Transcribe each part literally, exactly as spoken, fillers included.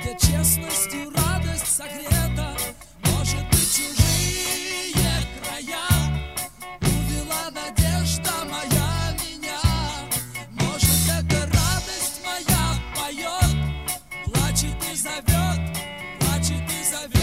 где честностью радость согрета. Может быть, чужие края увела надежда моя меня. Может, эта радость моя поет, плачет и зовет, плачет и зовет.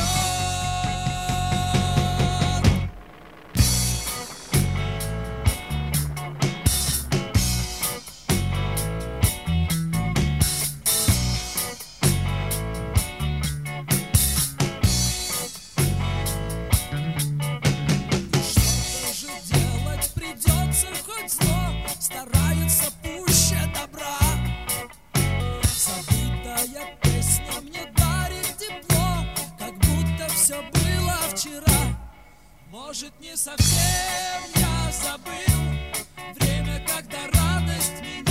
Придется хоть зло, старается пуще добра. Забытая песня мне дарит тепло, как будто все было вчера. Может, не совсем я забыл время, когда радость меня